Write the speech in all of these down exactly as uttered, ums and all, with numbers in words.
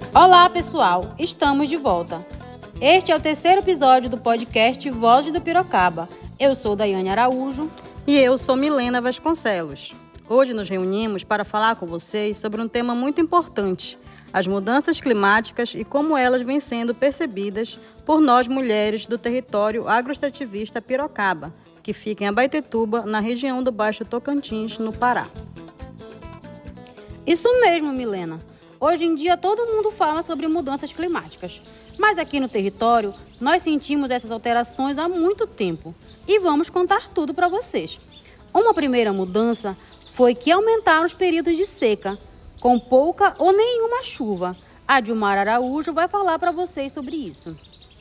Olá, pessoal! Estamos de volta. Este é o terceiro episódio do podcast Vozes do Pirocaba. Eu sou Daiane Araújo. E eu sou Milena Vasconcelos. Hoje nos reunimos para falar com vocês sobre um tema muito importante, as mudanças climáticas e como elas vêm sendo percebidas por nós mulheres do território agroextrativista Pirocaba, que fica em Abaetetuba, na região do Baixo Tocantins, no Pará. Isso mesmo, Milena. Hoje em dia todo mundo fala sobre mudanças climáticas, mas aqui no território nós sentimos essas alterações há muito tempo e vamos contar tudo para vocês. Uma primeira mudança foi que aumentaram os períodos de seca, com pouca ou nenhuma chuva. A Dilmara Araújo vai falar para vocês sobre isso.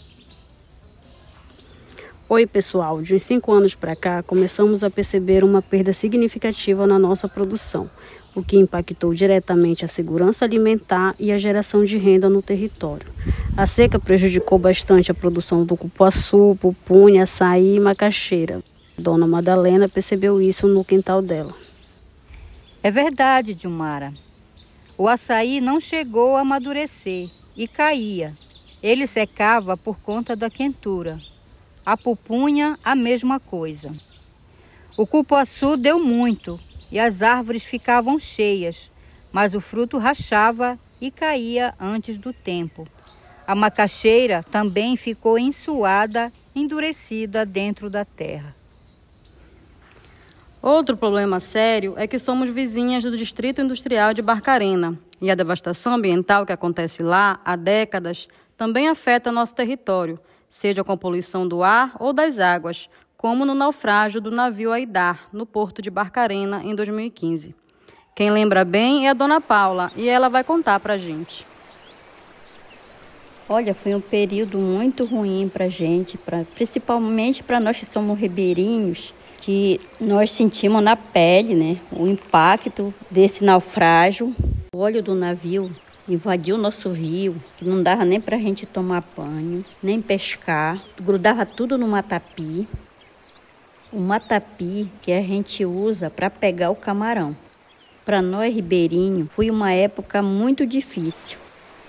Oi, pessoal. De uns cinco anos para cá, começamos a perceber uma perda significativa na nossa produção, o que impactou diretamente a segurança alimentar e a geração de renda no território. A seca prejudicou bastante a produção do cupuaçu, pupunha, açaí e macaxeira. Dona Madalena percebeu isso no quintal dela. É verdade, Dilmara. O açaí não chegou a amadurecer e caía. Ele secava por conta da quentura. A pupunha, a mesma coisa. O cupuaçu deu muito e as árvores ficavam cheias, mas o fruto rachava e caía antes do tempo. A macaxeira também ficou ensoada, endurecida dentro da terra. Outro problema sério é que somos vizinhas do Distrito Industrial de Barcarena e a devastação ambiental que acontece lá há décadas também afeta nosso território, seja com a poluição do ar ou das águas, como no naufrágio do navio Aidar, no porto de Barcarena, em dois mil e quinze. Quem lembra bem é a Dona Paula, e ela vai contar para a gente. Olha, foi um período muito ruim para a gente, pra, principalmente para nós que somos ribeirinhos, que nós sentimos na pele, né, o impacto desse naufrágio. O óleo do navio invadiu o nosso rio, que não dava nem para a gente tomar banho, nem pescar, grudava tudo no matapi. O matapi que a gente usa para pegar o camarão. Para nós ribeirinhos, foi uma época muito difícil.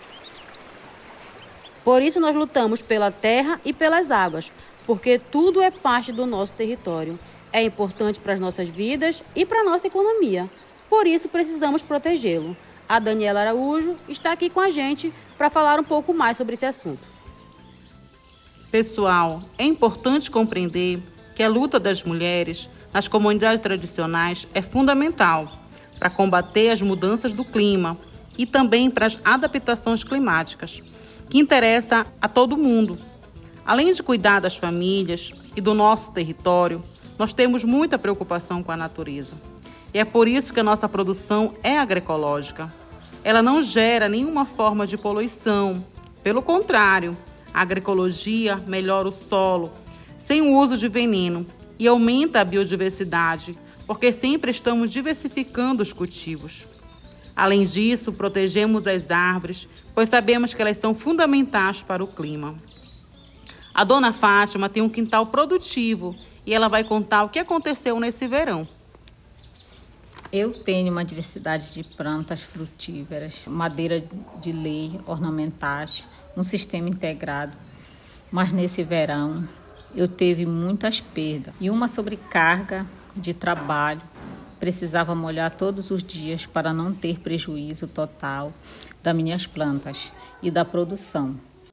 Por isso nós lutamos pela terra e pelas águas, porque tudo é parte do nosso território. É importante para as nossas vidas e para a nossa economia. Por isso precisamos protegê-lo. A Daniela Araújo está aqui com a gente para falar um pouco mais sobre esse assunto. Pessoal, é importante compreender que a luta das mulheres nas comunidades tradicionais é fundamental para combater as mudanças do clima e também para as adaptações climáticas, que interessa a todo mundo. Além de cuidar das famílias e do nosso território, nós temos muita preocupação com a natureza. E é por isso que a nossa produção é agroecológica. Ela não gera nenhuma forma de poluição. Pelo contrário, a agroecologia melhora o solo, sem o uso de veneno, e aumenta a biodiversidade, porque sempre estamos diversificando os cultivos. Além disso, protegemos as árvores, pois sabemos que elas são fundamentais para o clima. A Dona Fátima tem um quintal produtivo e ela vai contar o que aconteceu nesse verão. Eu tenho uma diversidade de plantas frutíferas, madeira de lei, ornamentais, um sistema integrado. Mas nesse verão eu tive muitas perdas e uma sobrecarga de trabalho. Precisava molhar todos os dias para não ter prejuízo total das minhas plantas e da produção.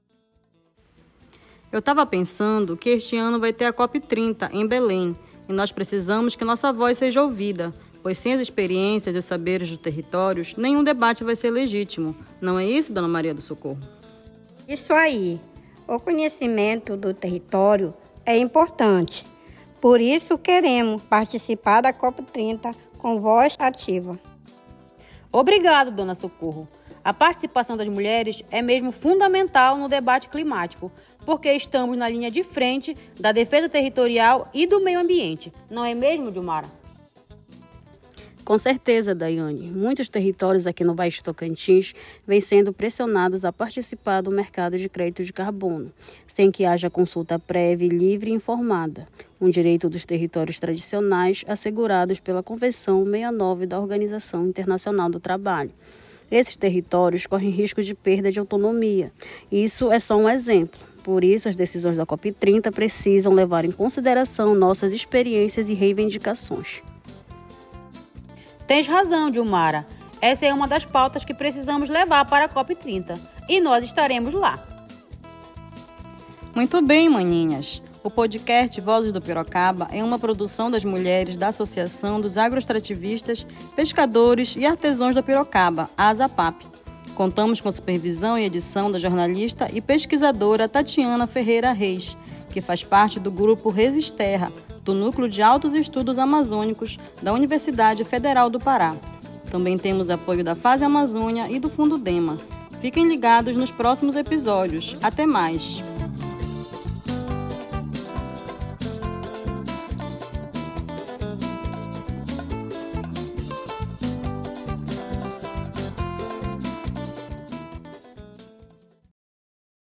Eu estava pensando que este ano vai ter a COP trinta em Belém e nós precisamos que nossa voz seja ouvida, pois sem as experiências e os saberes dos territórios, nenhum debate vai ser legítimo. Não é isso, Dona Maria do Socorro? Isso aí. O conhecimento do território é importante. Por isso queremos participar da COP trinta com voz ativa. Obrigado, Dona Socorro. A participação das mulheres é mesmo fundamental no debate climático, porque estamos na linha de frente da defesa territorial e do meio ambiente. Não é mesmo, Dilmara? Com certeza, Daiane. Muitos territórios aqui no Baixo Tocantins vêm sendo pressionados a participar do mercado de crédito de carbono, sem que haja consulta prévia, livre e informada, um direito dos territórios tradicionais assegurados pela Convenção sessenta e nove da Organização Internacional do Trabalho. Esses territórios correm risco de perda de autonomia. Isso é só um exemplo. Por isso, as decisões da COP trinta precisam levar em consideração nossas experiências e reivindicações. Tens razão, Dilmara. Essa é uma das pautas que precisamos levar para a COP trinta. E nós estaremos lá. Muito bem, maninhas. O podcast Vozes do Pirocaba é uma produção das mulheres da Associação dos Agroextrativistas, Pescadores e Artesãos da Pirocaba, a ASAPAP. Contamos com supervisão e edição da jornalista e pesquisadora Tatiana Ferreira Reis, que faz parte do grupo Resisterra, do Núcleo de Altos Estudos Amazônicos da Universidade Federal do Pará. Também temos apoio da Fase Amazônia e do Fundo DEMA. Fiquem ligados nos próximos episódios. Até mais!